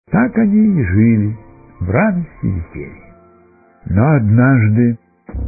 Так они и жили в радости и веселье. Но однажды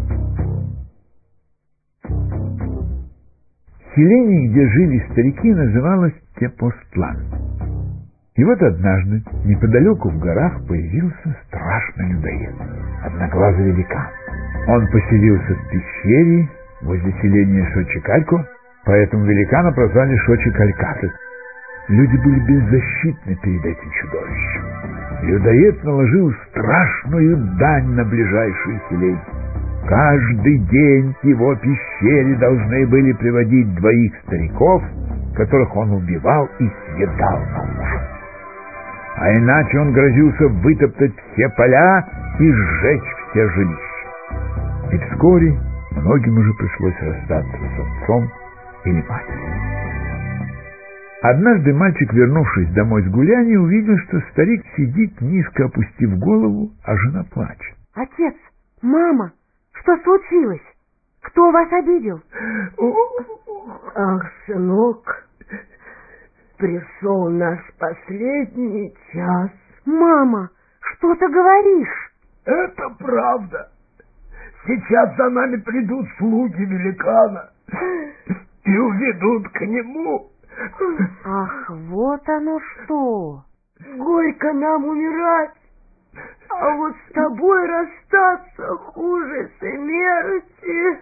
селение, где жили старики, называлось Тепостлан. И вот однажды неподалеку в горах появился страшный людоед, одноглазый великан. Он поселился в пещере возле селения Шочекалько, поэтому великана прозвали Шочекалькаты. Люди были беззащитны перед этим чудовищем. Людоед наложил страшную дань на ближайшие селения. Каждый день к его пещере должны были приводить двоих стариков, которых он убивал и съедал на ужин. А иначе он грозился вытоптать все поля и сжечь все жилища. И вскоре многим уже пришлось расстаться с отцом или матерью. Однажды мальчик, вернувшись домой с гуляния, увидел, что старик сидит, низко опустив голову, а жена плачет. Отец, мама, что случилось? Кто вас обидел? Ах, сынок, пришел наш последний час. Мама, что ты говоришь? Это правда. Сейчас за нами придут слуги великана и уведут к нему. Ах, вот оно что! Горько нам умирать, а вот с тобой расстаться хуже смерти.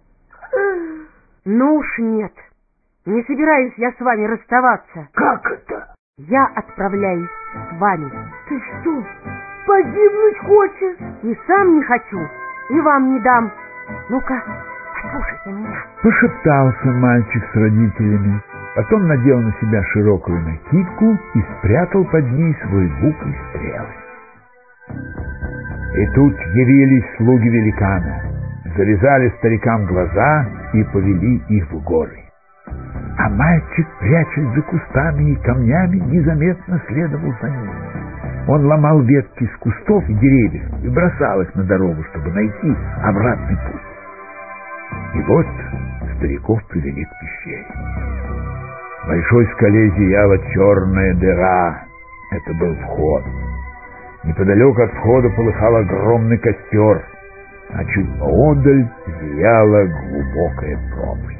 Ну уж нет, не собираюсь я с вами расставаться. Как это? Я отправляюсь с вами. Ты что, погибнуть хочешь? И сам не хочу, и вам не дам. Ну-ка, послушайте меня. Пошептался мальчик с родителями, потом надел на себя широкую накидку и спрятал под ней свой лук и стрелы. И тут явились слуги великана, завязали старикам глаза и повели их в горы. А мальчик, прячась за кустами и камнями, незаметно следовал за ними. Он ломал ветки с кустов и деревьев и бросал их на дорогу, чтобы найти обратный путь. И вот стариков привели к пещере. В большой скале зияла черная дыра. Это был вход. Неподалеку от входа полыхал огромный костер, а чуть поодаль зияла глубокая пропасть.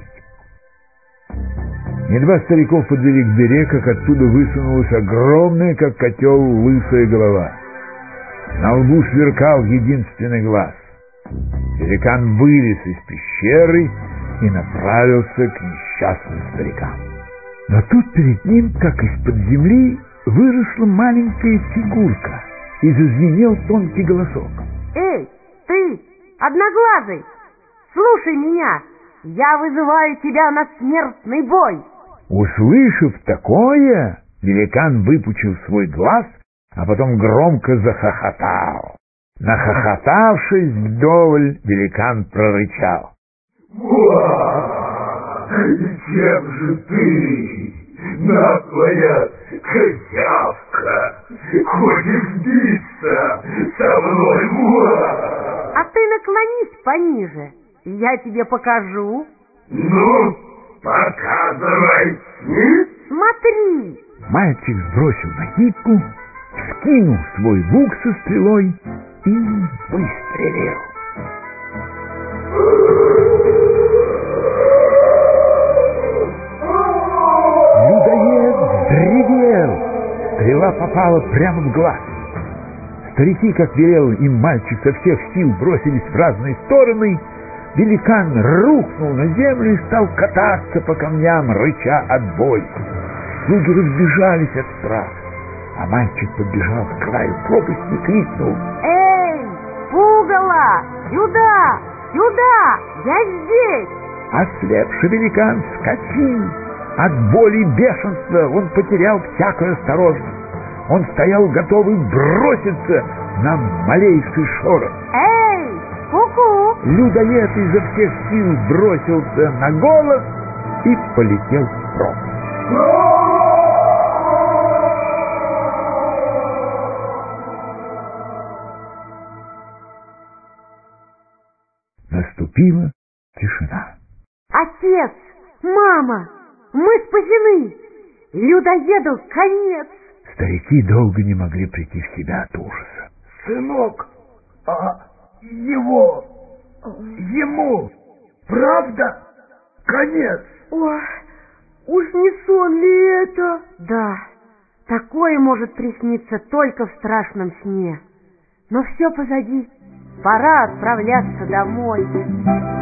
Едва стариков подвели к дыре, как оттуда высунулась огромная, как котел, лысая голова. На лбу сверкал единственный глаз. Великан вылез из пещеры и направился к несчастным старикам. Но тут перед ним, как из-под земли, выросла маленькая фигурка и зазвенел тонкий голосок. Эй, ты, одноглазый, слушай меня, я вызываю тебя на смертный бой. Услышав такое, великан выпучил свой глаз, а потом громко захохотал. Нахохотавшись вдоволь, великан прорычал: «Чем же ты, наглая козявка, хочешь биться со мной? А ты наклонись пониже, я тебе покажу». Ну, показывай. Смотри. Мальчик сбросил накидку, скинул свой лук со стрелой и выстрелил. Людоед взревел. Стрела попала прямо в глаз. Старики, как велел им мальчик, со всех сил бросились в разные стороны. Великан рухнул на землю и стал кататься по камням, рыча от боли. Слуги разбежались от страха, а мальчик подбежал к краю пропасти и крикнул: «Эй, пугало! Сюда! Сюда! Я здесь!» Ослепший великан вскочил. От боли и бешенства он потерял всякую осторожность. Он стоял готовый броситься на малейший шорох. «Эй, ку-ку!» Людоед изо всех сил бросился на голос и полетел в пропасть. Наступила тишина. «Отец! Мама! Мы спасены! Людоеду конец!» Старики долго не могли прийти в себя от ужаса. Сынок, а ему, правда, конец? Ой, уж не сон ли это? Да, такое может присниться только в страшном сне. Но все позади, пора отправляться домой.